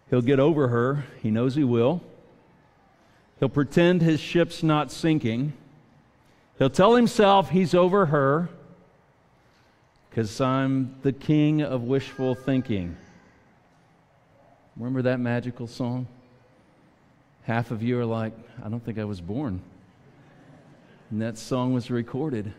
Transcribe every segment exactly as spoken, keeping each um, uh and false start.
He'll get over her. He knows he will. He'll pretend his ship's not sinking. He'll tell himself he's over her because I'm the king of wishful thinking. Remember that magical song? Half of you are like, I don't think I was born. And that song was recorded.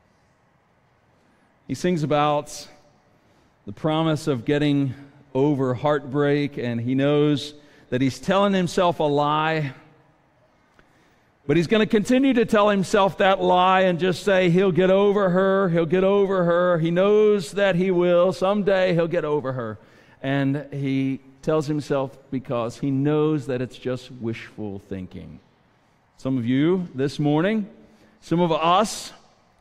He sings about the promise of getting over heartbreak, and he knows that he's telling himself a lie. But he's going to continue to tell himself that lie and just say he'll get over her, he'll get over her. He knows that he will. Someday he'll get over her. And he tells himself because he knows that it's just wishful thinking. Some of you this morning, some of us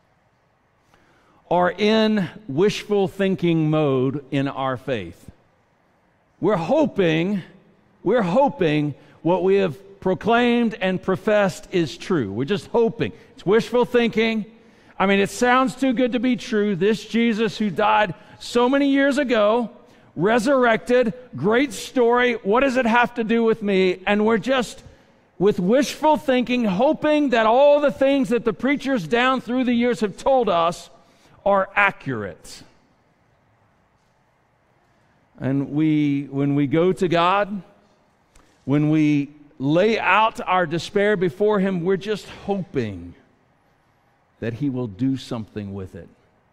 are in wishful thinking mode in our faith. We're hoping, we're hoping what we have proclaimed and professed is true. We're just hoping. It's wishful thinking. I mean, it sounds too good to be true. This Jesus who died so many years ago, resurrected, great story. What does it have to do with me? And we're just, with wishful thinking, hoping that all the things that the preachers down through the years have told us are accurate. And we, when we go to God, when we lay out our despair before Him, we're just hoping that He will do something with it.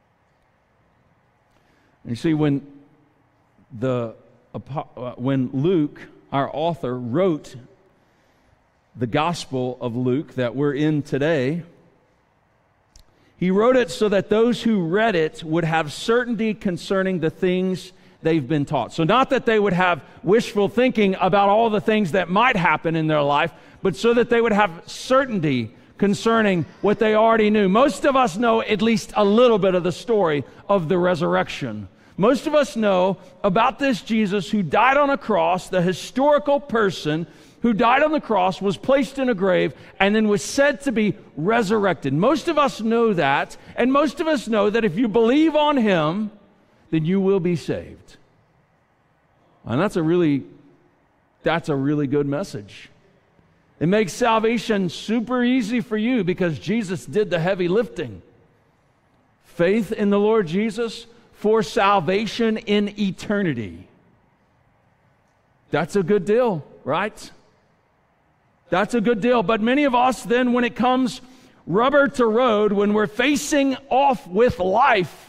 And you see, when the when Luke, our author, wrote the Gospel of Luke that we're in today, he wrote it so that those who read it would have certainty concerning the things they've been taught. So not that they would have wishful thinking about all the things that might happen in their life, but so that they would have certainty concerning what they already knew. Most of us know at least a little bit of the story of the resurrection. Most of us know about this Jesus who died on a cross, the historical person who died on the cross, was placed in a grave, and then was said to be resurrected. Most of us know that, and most of us know that if you believe on Him, then you will be saved. And that's a really, that's a really good message. It makes salvation super easy for you because Jesus did the heavy lifting. Faith in the Lord Jesus for salvation in eternity. That's a good deal, right? That's a good deal. But many of us then, when it comes rubber to road, when we're facing off with life,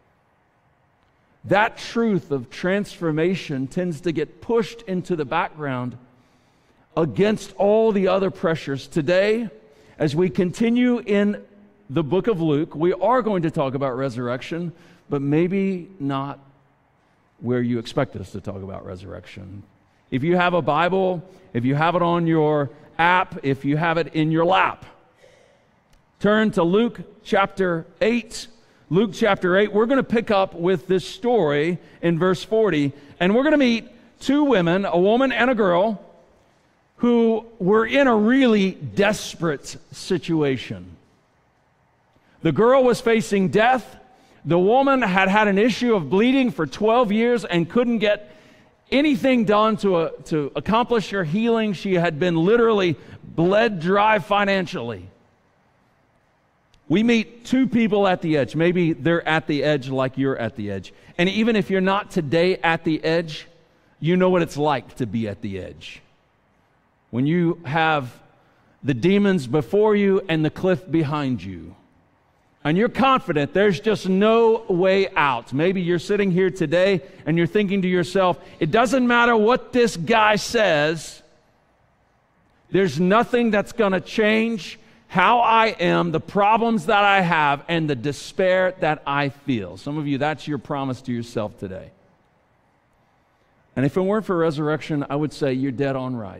that truth of transformation tends to get pushed into the background against all the other pressures. Today, as we continue in the book of Luke, we are going to talk about resurrection, but maybe not where you expect us to talk about resurrection. If you have a Bible, if you have it on your app, if you have it in your lap, turn to Luke chapter eight. Luke chapter eight, we're going to pick up with this story in verse forty, and we're going to meet two women, a woman and a girl, who were in a really desperate situation. The girl was facing death. The woman had had an issue of bleeding for twelve years and couldn't get anything done to, uh, to accomplish her healing. She had been literally bled dry financially. We meet two people at the edge. Maybe they're at the edge like you're at the edge. And even if you're not today at the edge, you know what it's like to be at the edge. When you have the demons before you and the cliff behind you, and you're confident there's just no way out. Maybe you're sitting here today and you're thinking to yourself, it doesn't matter what this guy says, there's nothing that's going to change how I am, the problems that I have, and the despair that I feel. Some of you, that's your promise to yourself today. And if it weren't for resurrection, I would say you're dead on right.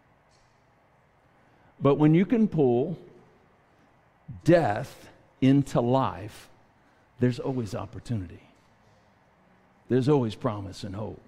But when you can pull death into life, there's always opportunity. There's always promise and hope.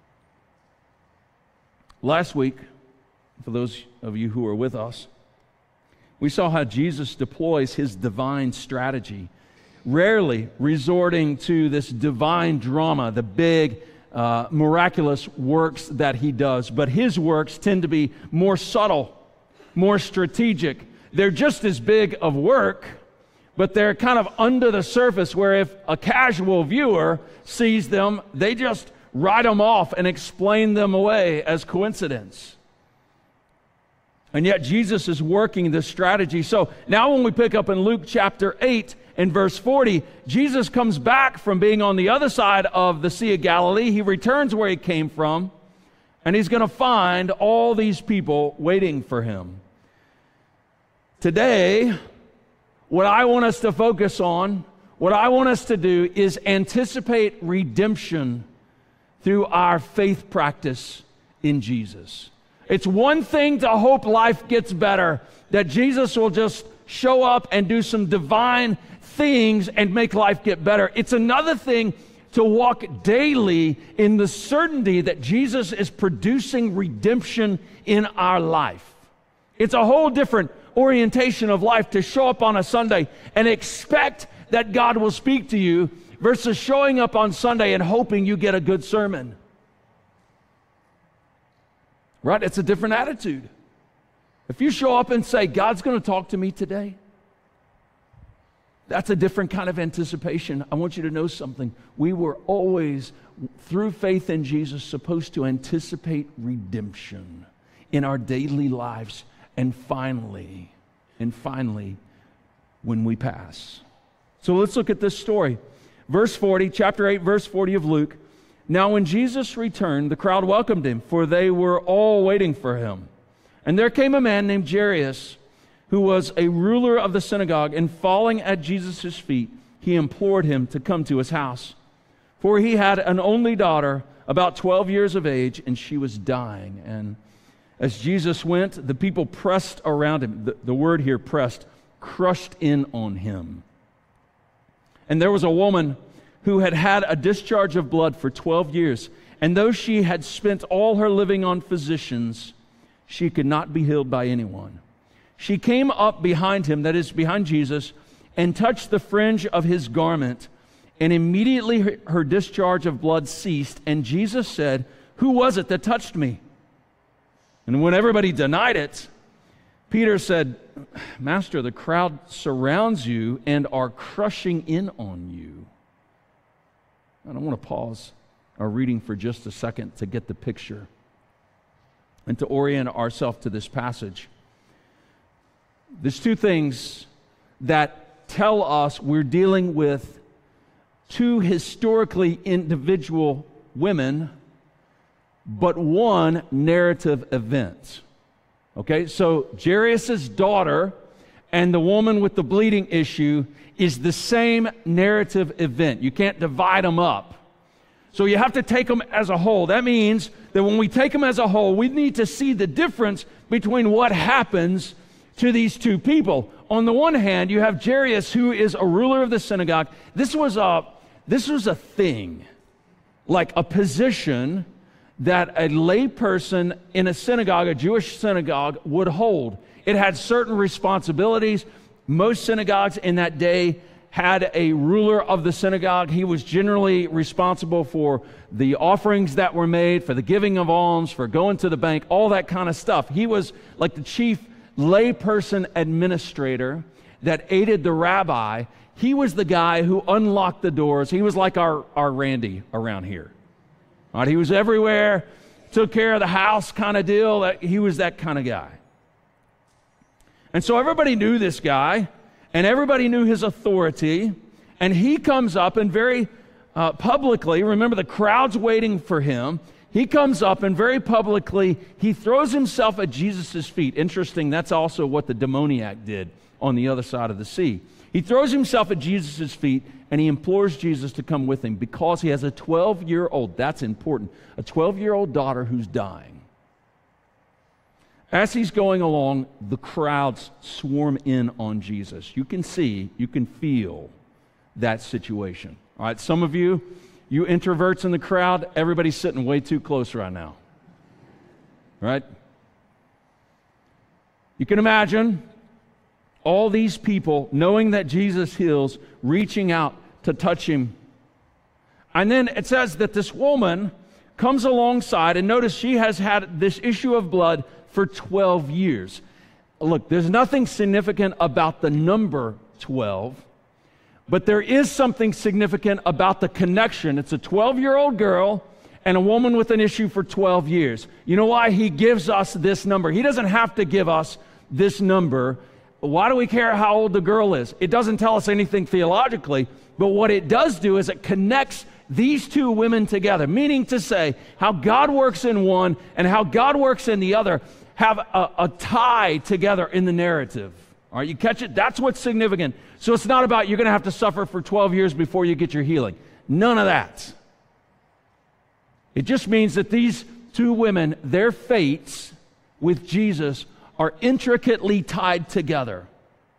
Last week, for those of you who are with us, we saw how Jesus deploys His divine strategy, rarely resorting to this divine drama, the big uh, miraculous works that he does, but his works tend to be more subtle, more strategic. They're just as big of work, but they're kind of under the surface where if a casual viewer sees them, they just write them off and explain them away as coincidence. And yet Jesus is working this strategy. So now when we pick up in Luke chapter eight and verse forty, Jesus comes back from being on the other side of the Sea of Galilee. He returns where he came from, and he's going to find all these people waiting for him. Today, what I want us to focus on, what I want us to do is anticipate redemption through our faith practice in Jesus. It's one thing to hope life gets better, that Jesus will just show up and do some divine things and make life get better. It's another thing to walk daily in the certainty that Jesus is producing redemption in our life. It's a whole different orientation of life to show up on a Sunday and expect that God will speak to you versus showing up on Sunday and hoping you get a good sermon. Right? It's a different attitude. If you show up and say, God's going to talk to me today, that's a different kind of anticipation. I want you to know something. We were always, through faith in Jesus, supposed to anticipate redemption in our daily lives. And finally, and finally, when we pass. So let's look at this story. Verse forty, chapter eight, verse forty of Luke. Now when Jesus returned, the crowd welcomed him, for they were all waiting for him. And there came a man named Jairus, who was a ruler of the synagogue, and falling at Jesus' feet, he implored him to come to his house. For he had an only daughter, about twelve years of age, and she was dying. And as Jesus went, the people pressed around him. The, the word here, pressed, crushed in on him. And there was a woman who had had a discharge of blood for twelve years. And though she had spent all her living on physicians, she could not be healed by anyone. She came up behind him, that is, behind Jesus, and touched the fringe of his garment. And immediately her, her discharge of blood ceased. And Jesus said, "Who was it that touched me?" And when everybody denied it, Peter said, "Master, the crowd surrounds you and are crushing in on you." And I want to pause our reading for just a second to get the picture and to orient ourselves to this passage. There's two things that tell us we're dealing with two historically individual women, but one narrative event. Okay, so Jairus' daughter and the woman with the bleeding issue is the same narrative event. You can't divide them up. So you have to take them as a whole. That means that when we take them as a whole, we need to see the difference between what happens to these two people. On the one hand, you have Jairus, who is a ruler of the synagogue. This was a, this was a thing, like a position that a lay person in a synagogue, a Jewish synagogue, would hold. It had certain responsibilities. Most synagogues in that day had a ruler of the synagogue. He was generally responsible for the offerings that were made, for the giving of alms, for going to the bank, all that kind of stuff. He was like the chief layperson administrator that aided the rabbi. He was the guy who unlocked the doors. He was like our, our Randy around here. All right, he was everywhere, took care of the house kind of deal. He was that kind of guy. And so everybody knew this guy, and everybody knew his authority, and he comes up and very uh, publicly, remember the crowd's waiting for him, he comes up and very publicly, he throws himself at Jesus' feet. Interesting, that's also what the demoniac did on the other side of the sea. He throws himself at Jesus' feet, and he implores Jesus to come with him because he has a twelve-year-old, that's important, a twelve-year-old daughter who's dying. As he's going along, the crowds swarm in on Jesus. You can see, you can feel that situation. All right, some of you, you introverts in the crowd, everybody's sitting way too close right now. Right? You can imagine all these people, knowing that Jesus heals, reaching out to touch him. And then it says that this woman comes alongside, and notice she has had this issue of blood for twelve years. Look, there's nothing significant about the number twelve, but there is something significant about the connection. It's a twelve-year-old girl and a woman with an issue for twelve years. You know why he gives us this number? He doesn't have to give us this number. Why do we care how old the girl is? It doesn't tell us anything theologically, but what it does do is it connects these two women together, meaning to say how God works in one and how God works in the other have a, a tie together in the narrative. All right, you catch it? That's what's significant. So it's not about you're going to have to suffer for twelve years before you get your healing. None of that. It just means that these two women, their fates with Jesus are intricately tied together.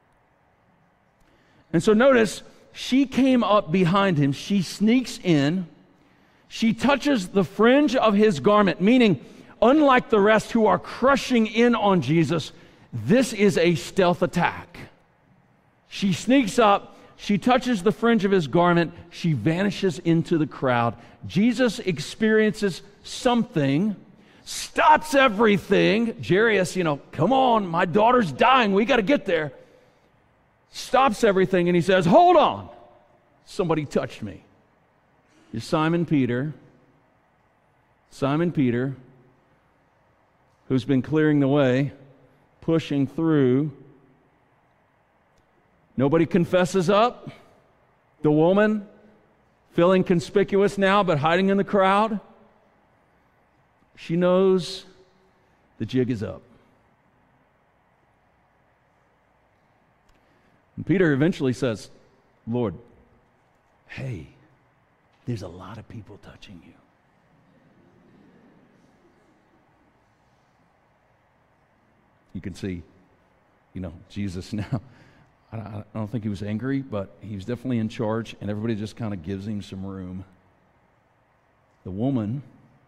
And so notice, she came up behind him. She sneaks in. She touches the fringe of his garment, meaning, unlike the rest who are crushing in on Jesus, this is a stealth attack. She sneaks up. She touches the fringe of his garment. She vanishes into the crowd. Jesus experiences something, stops everything. Jairus, you know, come on, my daughter's dying. We got to get there. Stops everything, and he says, hold on. Somebody touched me. It's Simon Peter. Simon Peter, who's been clearing the way, pushing through. Nobody confesses up. The woman, feeling conspicuous now, but hiding in the crowd. She knows the jig is up. And Peter eventually says, Lord, hey, there's a lot of people touching you. You can see, you know, Jesus now. I don't think he was angry, but he was definitely in charge, and everybody just kind of gives him some room. The woman,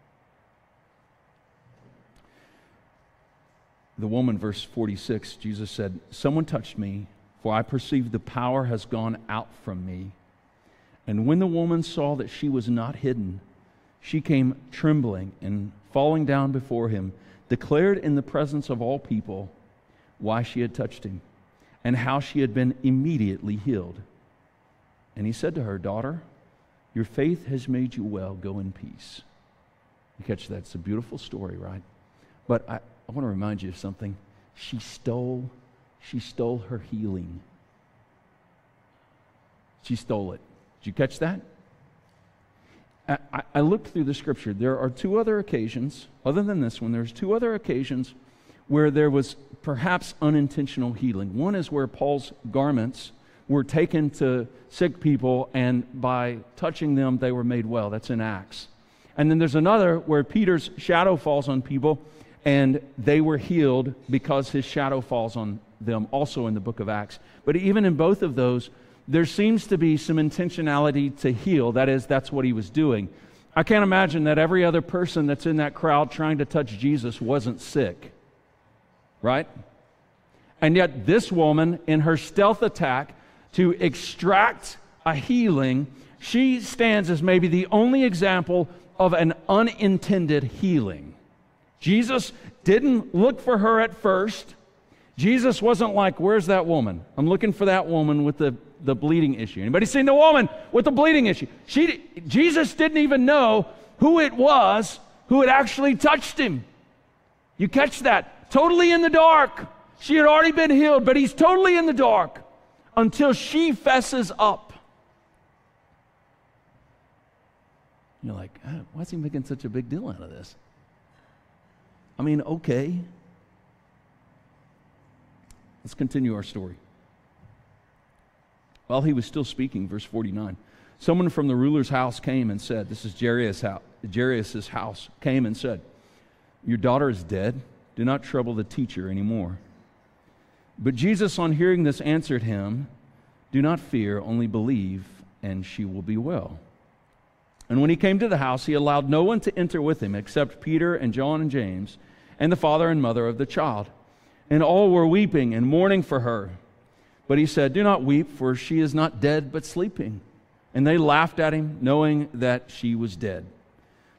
the woman, verse forty-six, Jesus said, someone touched me, for I perceive the power has gone out from me. And when the woman saw that she was not hidden, she came trembling and falling down before him, declared in the presence of all people why she had touched him, and how she had been immediately healed. And he said to her, daughter, your faith has made you well. Go in peace. You catch that? It's a beautiful story, right? But I, I want to remind you of something. She stole, she stole her healing. She stole it. Did you catch that? I, I, I looked through the scripture. There are two other occasions, other than this one, there's two other occasions where there was perhaps unintentional healing. One is where Paul's garments were taken to sick people, and by touching them, they were made well. That's in Acts. And then there's another where Peter's shadow falls on people, and they were healed because his shadow falls on them, also in the book of Acts. But even in both of those, there seems to be some intentionality to heal. That is, that's what he was doing. I can't imagine that every other person that's in that crowd trying to touch Jesus wasn't sick. Right? And yet this woman, in her stealth attack to extract a healing, she stands as maybe the only example of an unintended healing. Jesus didn't look for her at first. Jesus wasn't like, where's that woman? I'm looking for that woman with the, the bleeding issue. Anybody seen the woman with the bleeding issue? She, Jesus didn't even know who it was who had actually touched him. You catch that? Totally in the dark. She had already been healed, but he's totally in the dark until she fesses up. You're like, oh, why is he making such a big deal out of this? I mean, okay. Let's continue our story. While he was still speaking, verse forty-nine, someone from the ruler's house came and said, this is Jairus' house, Jairus' house, came and said, your daughter is dead. Do not trouble the teacher anymore. But Jesus, on hearing this, answered him, do not fear, only believe, and she will be well. And when he came to the house, he allowed no one to enter with him except Peter and John and James and the father and mother of the child. And all were weeping and mourning for her. But he said, do not weep, for she is not dead but sleeping. And they laughed at him, knowing that she was dead.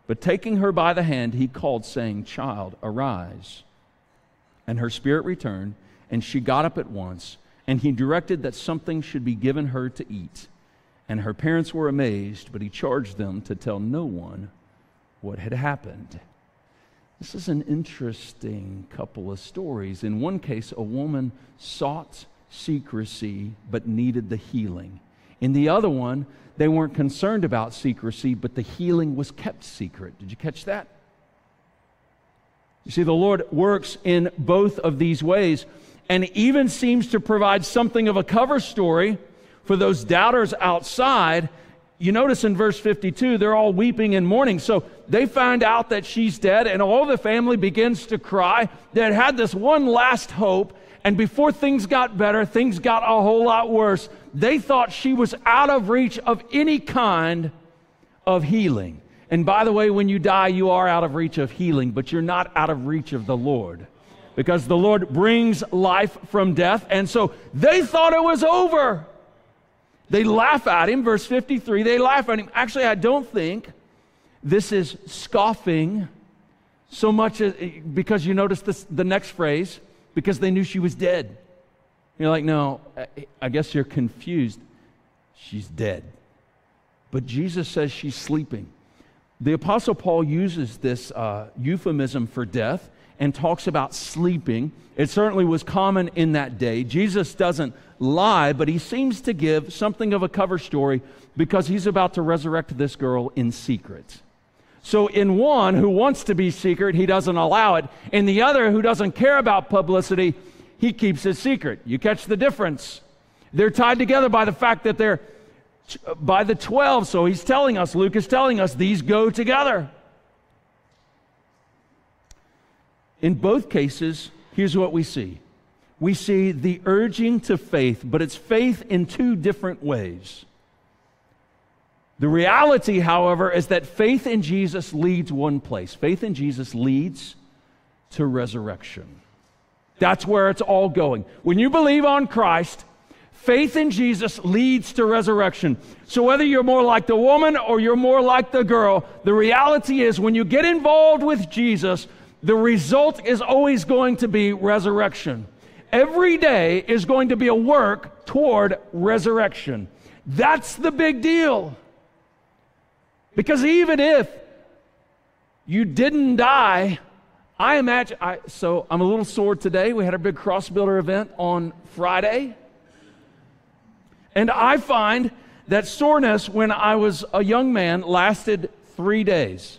But taking her by the hand, he called, saying, Child, arise. And her spirit returned, and she got up at once, and he directed that something should be given her to eat. And her parents were amazed, but he charged them to tell no one what had happened. This is an interesting couple of stories. In one case, a woman sought secrecy but needed the healing. In the other one, they weren't concerned about secrecy, but the healing was kept secret. Did you catch that? You see, the Lord works in both of these ways and even seems to provide something of a cover story for those doubters outside. You notice in verse fifty-two, they're all weeping and mourning. So they find out that she's dead, and all the family begins to cry. They had had this one last hope, and before things got better, things got a whole lot worse. They thought she was out of reach of any kind of healing. And by the way, when you die, you are out of reach of healing, but you're not out of reach of the Lord, because the Lord brings life from death. And so they thought it was over. They laugh at him. Verse fifty-three, they laugh at him. Actually, I don't think this is scoffing so much as, because you notice this, the next phrase, because they knew she was dead. You're like, no, I guess you're confused. She's dead. But Jesus says she's sleeping. The Apostle Paul uses this uh, euphemism for death and talks about sleeping. It certainly was common in that day. Jesus doesn't lie, but he seems to give something of a cover story because he's about to resurrect this girl in secret. So in one who wants to be secret, he doesn't allow it. In the other who doesn't care about publicity, he keeps it secret. You catch the difference? They're tied together by the fact that they're by the twelve. So he's telling us, Luke is telling us, these go together. In both cases, here's what we see. We see the urging to faith, but it's faith in two different ways. The reality, however, is that faith in Jesus leads one place. Faith in Jesus leads to resurrection. That's where it's all going. When you believe on Christ, faith in Jesus leads to resurrection. So whether you're more like the woman or you're more like the girl, the reality is when you get involved with Jesus, the result is always going to be resurrection. Every day is going to be a work toward resurrection. That's the big deal. Because even if you didn't die, I imagine, I, so I'm a little sore today. We had a big Cross Builder event on Friday. And I find that soreness when I was a young man lasted three days.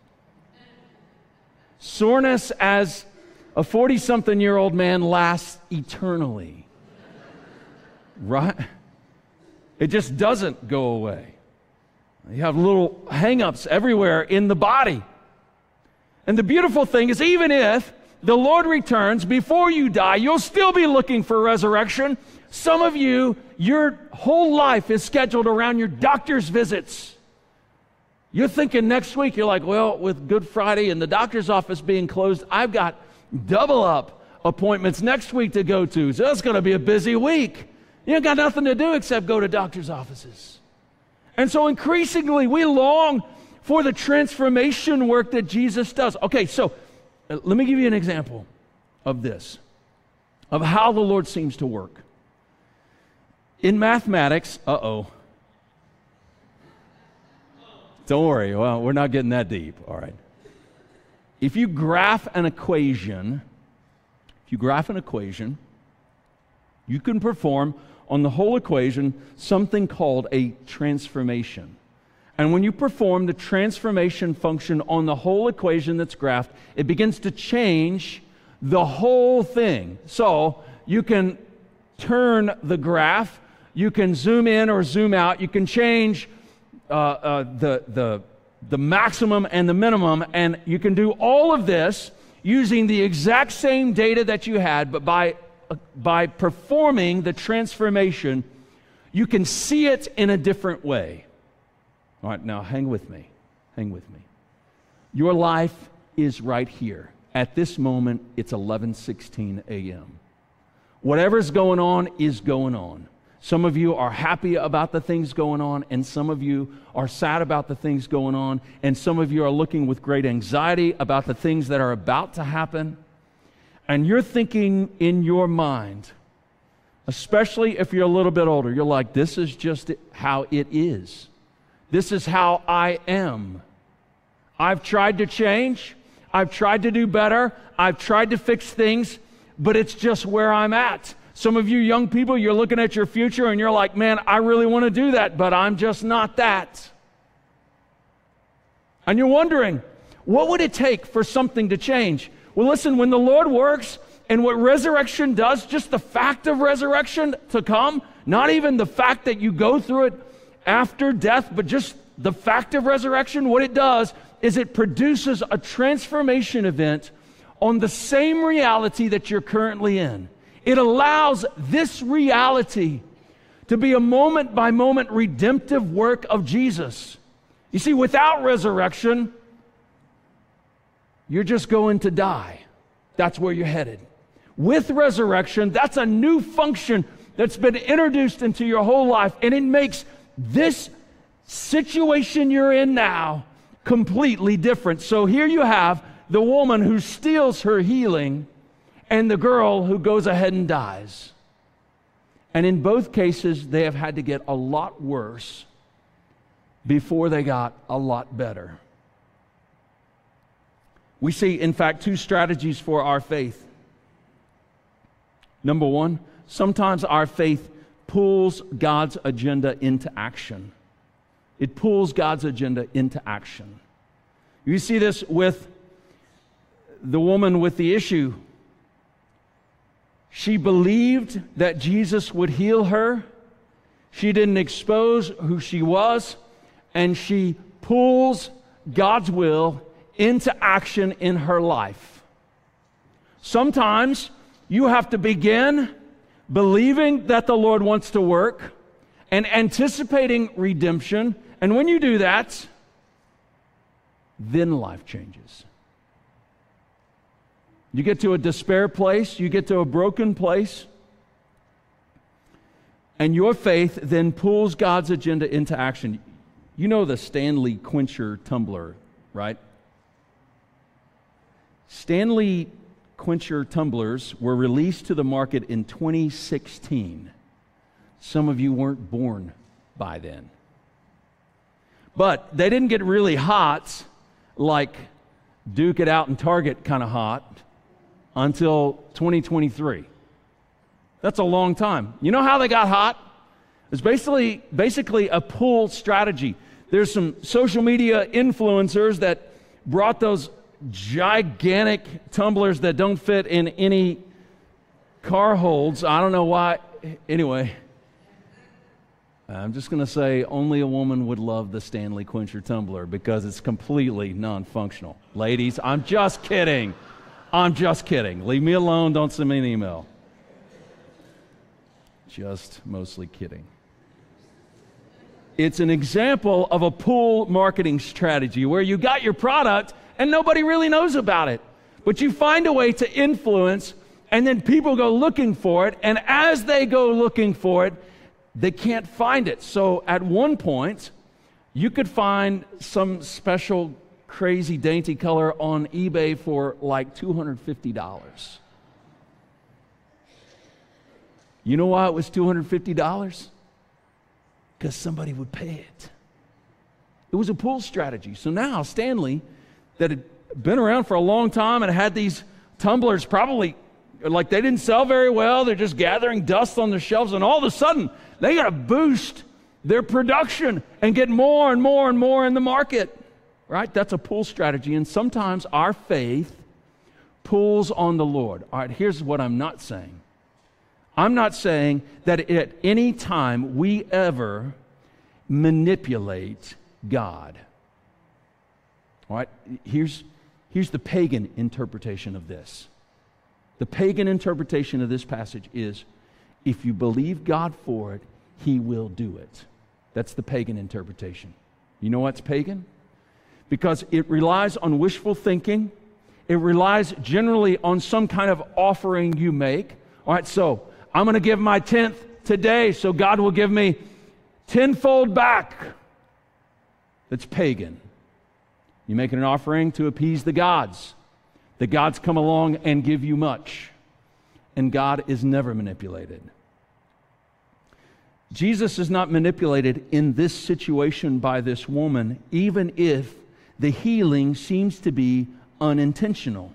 Soreness as a forty-something-year-old man lasts eternally. Right? It just doesn't go away. You have little hang-ups everywhere in the body. And the beautiful thing is, even if the Lord returns before you die, you'll still be looking for resurrection. Some of you, your whole life is scheduled around your doctor's visits. You're thinking next week, you're like, well, with Good Friday and the doctor's office being closed, I've got double up appointments next week to go to. So it's going to be a busy week. You ain't got nothing to do except go to doctor's offices. And so increasingly, we long for the transformation work that Jesus does. Okay, so uh, let me give you an example of this, of how the Lord seems to work. In mathematics, uh-oh. Don't worry, well, we're not getting that deep, all right. If you graph an equation, if you graph an equation, you can perform on the whole equation something called a transformation. And when you perform the transformation function on the whole equation that's graphed, it begins to change the whole thing. So you can turn the graph, you can zoom in or zoom out, you can change uh, uh, the, the, the maximum and the minimum, and you can do all of this using the exact same data that you had, but by, uh, by performing the transformation, you can see it in a different way. All right, now hang with me. Hang with me. Your life is right here. At this moment, it's eleven sixteen a.m. Whatever's going on is going on. Some of you are happy about the things going on, and some of you are sad about the things going on, and some of you are looking with great anxiety about the things that are about to happen. And you're thinking in your mind, especially if you're a little bit older, you're like, this is just how it is. This is how I am. I've tried to change. I've tried to do better. I've tried to fix things, but it's just where I'm at. Some of you young people, you're looking at your future and you're like, man, I really want to do that, but I'm just not that. And you're wondering, what would it take for something to change? Well, listen, when the Lord works and what resurrection does, just the fact of resurrection to come, not even the fact that you go through it after death, but just the fact of resurrection, what it does is it produces a transformation event on the same reality that you're currently in. It allows this reality to be a moment-by-moment redemptive work of Jesus. You see, without resurrection, you're just going to die. That's where you're headed. With resurrection, that's a new function that's been introduced into your whole life, and it makes this situation you're in now completely different. So here you have the woman who steals her healing and the girl who goes ahead and dies. And in both cases, they have had to get a lot worse before they got a lot better. We see, in fact, two strategies for our faith. Number one, sometimes our faith pulls God's agenda into action. It pulls God's agenda into action. You see this with the woman with the issue. She believed that Jesus would heal her. She didn't expose who she was, and she pulls God's will into action in her life. Sometimes you have to begin believing that the Lord wants to work and anticipating redemption, and when you do that, then life changes. You get to a despair place, you get to a broken place, and your faith then pulls God's agenda into action. You know the Stanley Quencher tumbler, right? Stanley Quencher tumblers were released to the market in twenty sixteen. Some of you weren't born by then. But they didn't get really hot, like Duke It Out and Target kind of hot, until twenty twenty-three. That's a long time. You know how they got hot? It's basically, basically a pull strategy. There's some social media influencers that brought those gigantic tumblers that don't fit in any car holds. I don't know why. Anyway, I'm just going to say only a woman would love the Stanley Quencher tumbler because it's completely non-functional. Ladies, I'm just kidding. I'm just kidding. Leave me alone. Don't send me an email. Just mostly kidding. It's an example of a pull marketing strategy where you got your product and nobody really knows about it. But you find a way to influence, and then people go looking for it, and as they go looking for it, they can't find it. So at one point, you could find some special crazy dainty color on eBay for like two hundred fifty dollars. You know why it was two hundred fifty dollars? Because somebody would pay it. It was a pull strategy. So now Stanley, that had been around for a long time and had these tumblers, probably like they didn't sell very well, they're just gathering dust on the shelves, and all of a sudden they got to boost their production and get more and more and more in the market. Right? That's a pull strategy. And sometimes our faith pulls on the Lord. All right, here's what I'm not saying. I'm not saying that at any time we ever manipulate God. All right, here's, here's the pagan interpretation of this. The pagan interpretation of this passage is, if you believe God for it, He will do it. That's the pagan interpretation. You know what's pagan? Because it relies on wishful thinking. It relies generally on some kind of offering you make. All right, so I'm going to give my tenth today so God will give me tenfold back. That's pagan. You make an offering to appease the gods. The gods come along and give you much. And God is never manipulated. Jesus is not manipulated in this situation by this woman, even if the healing seems to be unintentional.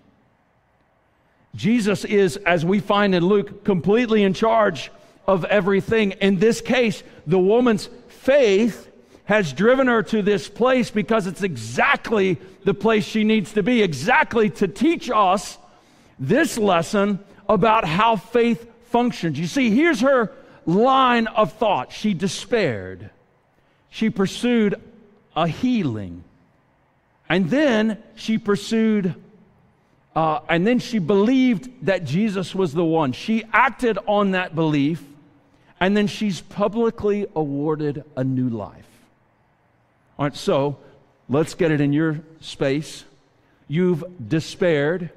Jesus is, as we find in Luke, completely in charge of everything. In this case, the woman's faith has driven her to this place because it's exactly the place she needs to be, exactly to teach us this lesson about how faith functions. You see, here's her line of thought. She despaired. She pursued a healing. And then she pursued Uh, and then she believed that Jesus was the one. She acted on that belief, and then she's publicly awarded a new life. All right, so let's get it in your space. You've despaired,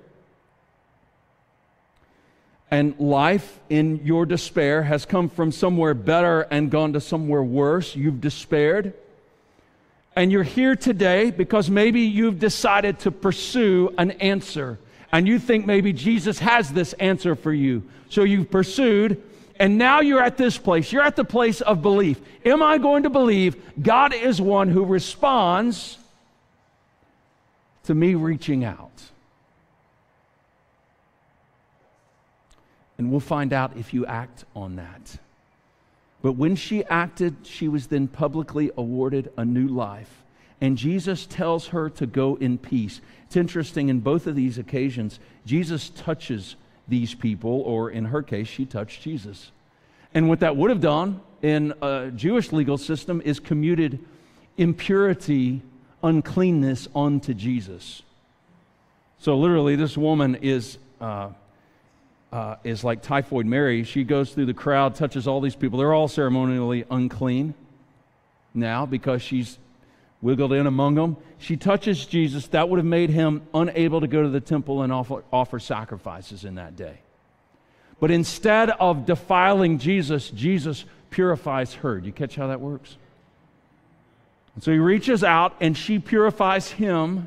and life in your despair has come from somewhere better and gone to somewhere worse. You've despaired. And you're here today because maybe you've decided to pursue an answer. And you think maybe Jesus has this answer for you. So you've pursued, and now you're at this place. You're at the place of belief. Am I going to believe God is one who responds to me reaching out? And we'll find out if you act on that. But when she acted, she was then publicly awarded a new life. And Jesus tells her to go in peace. It's interesting, in both of these occasions, Jesus touches these people, or in her case, she touched Jesus. And what that would have done in a Jewish legal system is commuted impurity, uncleanness onto Jesus. So literally, this woman is... Uh, Uh, is like Typhoid Mary. She goes through the crowd, touches all these people. They're all ceremonially unclean now because she's wiggled in among them. She touches Jesus. That would have made him unable to go to the temple and offer, offer sacrifices in that day. But instead of defiling Jesus, Jesus purifies her. Do you catch how that works? And so he reaches out and she purifies him.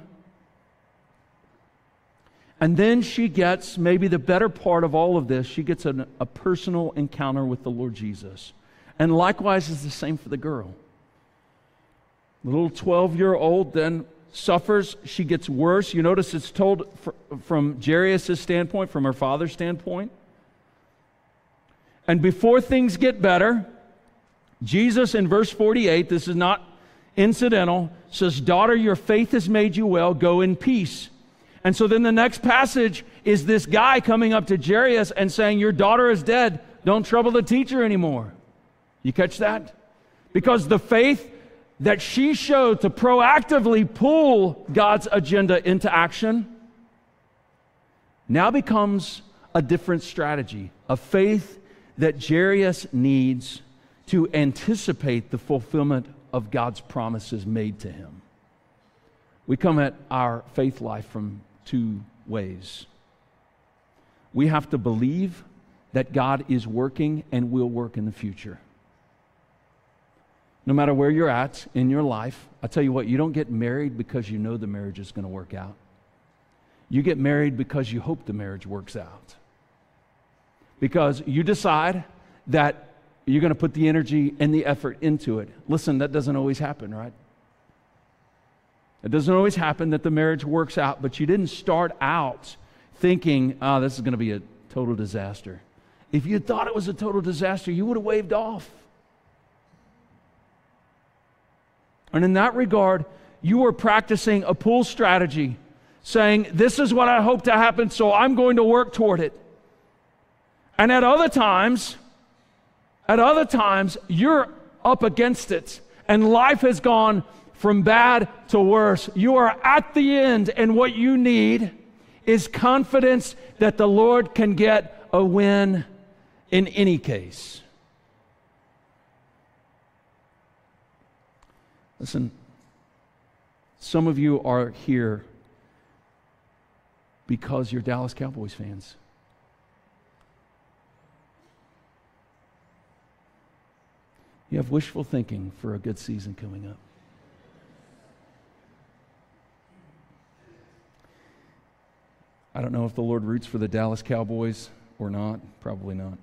And then she gets maybe the better part of all of this. She gets an, a personal encounter with the Lord Jesus. And likewise is the same for the girl. The little twelve-year-old then suffers. She gets worse. You notice it's told fr- from Jairus' standpoint, from her father's standpoint. And before things get better, Jesus in verse forty-eight, this is not incidental, says, "Daughter, your faith has made you well. Go in peace." And so then the next passage is this guy coming up to Jairus and saying, "Your daughter is dead. Don't trouble the teacher anymore." You catch that? Because the faith that she showed to proactively pull God's agenda into action now becomes a different strategy, a faith that Jairus needs to anticipate the fulfillment of God's promises made to him. We come at our faith life from two ways. We have to believe that God is working and will work in the future. No matter where you're at in your life, I tell you what, you don't get married because you know the marriage is going to work out. You get married because you hope the marriage works out. Because you decide that you're going to put the energy and the effort into it. Listen, that doesn't always happen, right? It doesn't always happen that the marriage works out, but you didn't start out thinking, oh, this is going to be a total disaster. If you thought it was a total disaster, you would have waved off. And in that regard, you were practicing a pull strategy, saying, this is what I hope to happen, so I'm going to work toward it. And at other times, at other times, you're up against it, and life has gone from bad to worse. You are at the end, and what you need is confidence that the Lord can get a win in any case. Listen, some of you are here because you're Dallas Cowboys fans. You have wishful thinking for a good season coming up. I don't know if the Lord roots for the Dallas Cowboys or not. Probably not.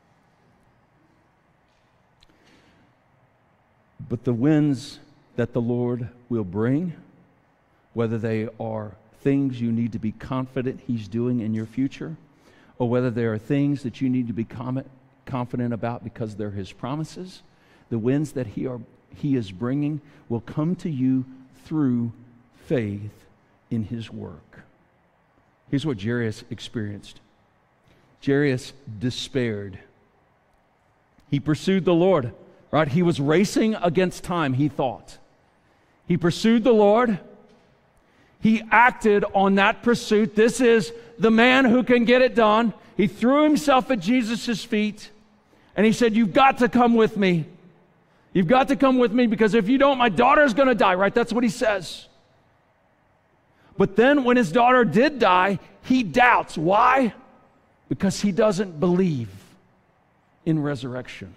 But the winds that the Lord will bring, whether they are things you need to be confident He's doing in your future, or whether there are things that you need to be com- confident about because they're His promises, the winds that he, are, he is bringing will come to you through faith in His work. Here's what Jairus experienced. Jairus despaired. He pursued the Lord, right? He was racing against time, he thought. He pursued the Lord. He acted on that pursuit. This is the man who can get it done. He threw himself at Jesus' feet, and he said, "You've got to come with me. You've got to come with me, because if you don't, my daughter's going to die," right? That's what he says. But then when his daughter did die, he doubts. Why? Because he doesn't believe in resurrection.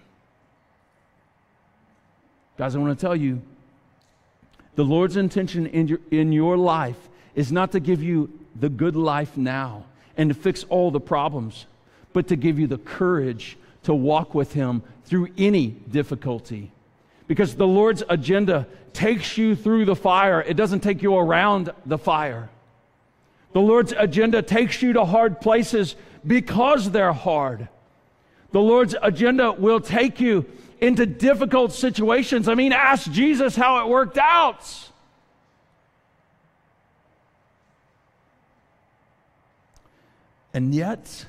Guys, I want to tell you, the Lord's intention in your, in your life is not to give you the good life now and to fix all the problems, but to give you the courage to walk with Him through any difficulty. Because the Lord's agenda takes you through the fire. It doesn't take you around the fire. The Lord's agenda takes you to hard places because they're hard. The Lord's agenda will take you into difficult situations. I mean, ask Jesus how it worked out. And yet,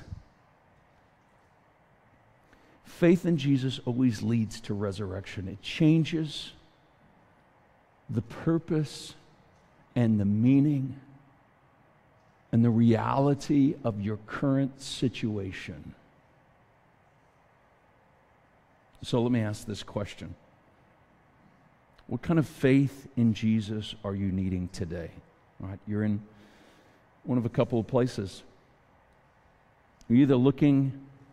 faith in Jesus always leads to resurrection. It changes the purpose and the meaning and the reality of your current situation. So let me ask this question. What kind of faith in Jesus are you needing today? All right, you're in one of a couple of places. You're either looking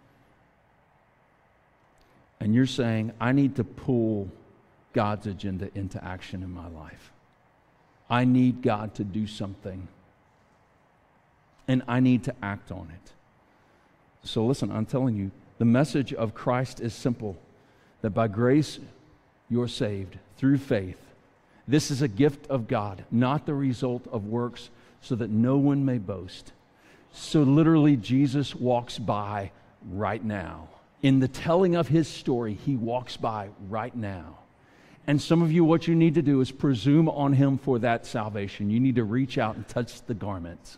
and you're saying, I need to pull God's agenda into action in my life. I need God to do something. And I need to act on it. So listen, I'm telling you, the message of Christ is simple. That by grace you're saved through faith. This is a gift of God, not the result of works, so that no one may boast. So literally, Jesus walks by right now. In the telling of His story, He walks by right now. And some of you, what you need to do is presume on Him for that salvation. You need to reach out and touch the garment.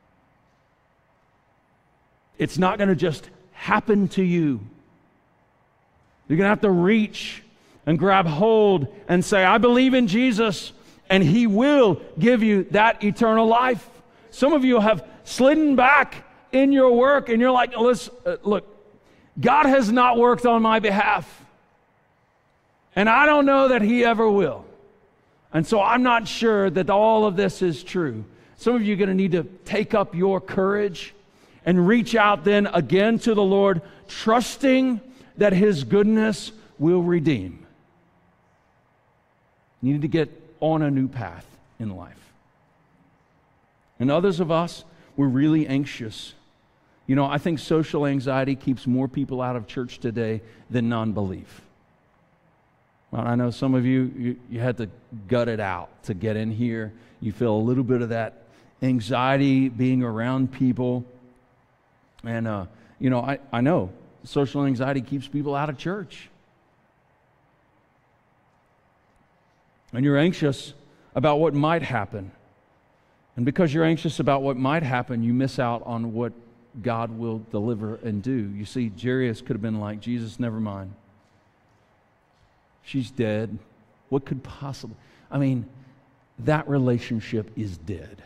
It's not going to just happen to you. You're going to have to reach and grab hold and say, I believe in Jesus, and He will give you that eternal life. Some of you have slidden back in your work, and you're like, listen, uh, look, God has not worked on my behalf, and I don't know that He ever will. And so I'm not sure that all of this is true. Some of you are going to need to take up your courage and reach out then again to the Lord, trusting that His goodness will redeem. You need to get on a new path in life. And others of us, we're really anxious. You know, I think social anxiety keeps more people out of church today than non-belief. Well, I know some of you, you, you had to gut it out to get in here. You feel a little bit of that anxiety being around people. And, uh, you know, I, I know social anxiety keeps people out of church. And you're anxious about what might happen. And because you're anxious about what might happen, you miss out on what God will deliver and do. You see, Jairus could have been like, Jesus, never mind. She's dead. What could possibly... I mean, that relationship is dead.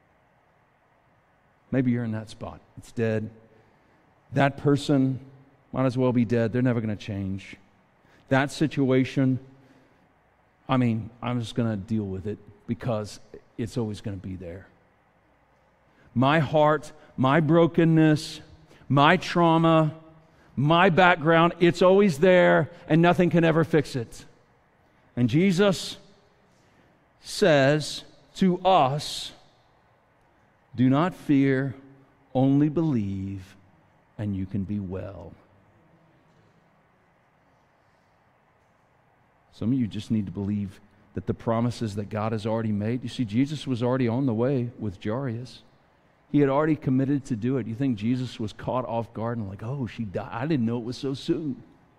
Maybe you're in that spot. It's dead. That person might as well be dead. They're never going to change. That situation, I mean, I'm just going to deal with it because it's always going to be there. My heart, my brokenness, my trauma, my background. It's always there, and nothing can ever fix it. And Jesus says to us, do not fear, only believe, and you can be well. Some of you just need to believe that the promises that God has already made. You see, Jesus was already on the way with Jairus. He had already committed to do it. You think Jesus was caught off guard and like, oh, she died. I didn't know it was so soon.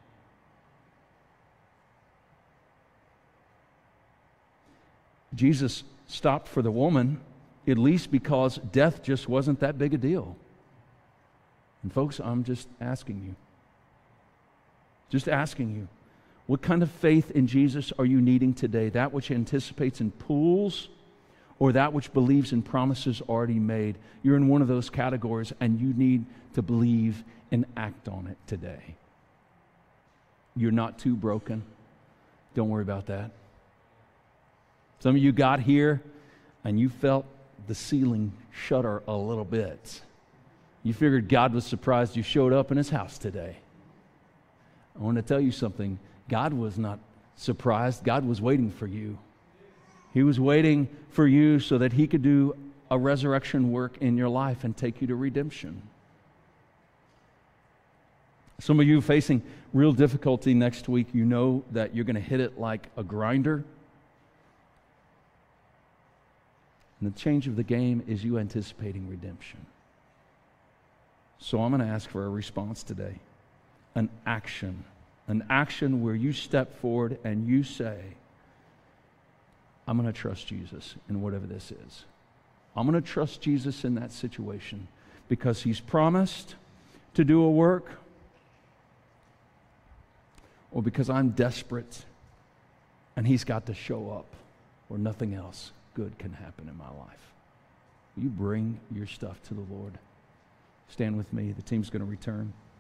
Jesus stopped for the woman, at least because death just wasn't that big a deal. And folks, I'm just asking you, just asking you, what kind of faith in Jesus are you needing today? That which anticipates and pulls, or that which believes in promises already made? You're in one of those categories, and you need to believe and act on it today. You're not too broken. Don't worry about that. Some of you got here, and you felt the ceiling shudder a little bit. You figured God was surprised you showed up in His house today. I want to tell you something. God was not surprised. God was waiting for you. He was waiting for you so that He could do a resurrection work in your life and take you to redemption. Some of you facing real difficulty next week, you know that you're going to hit it like a grinder. And the change of the game is you anticipating redemption. So I'm going to ask for a response today, an action. An action where you step forward and you say, I'm going to trust Jesus in whatever this is. I'm going to trust Jesus in that situation because He's promised to do a work, or because I'm desperate and He's got to show up or nothing else good can happen in my life. Will you bring your stuff to the Lord? Stand with me. The team's going to return.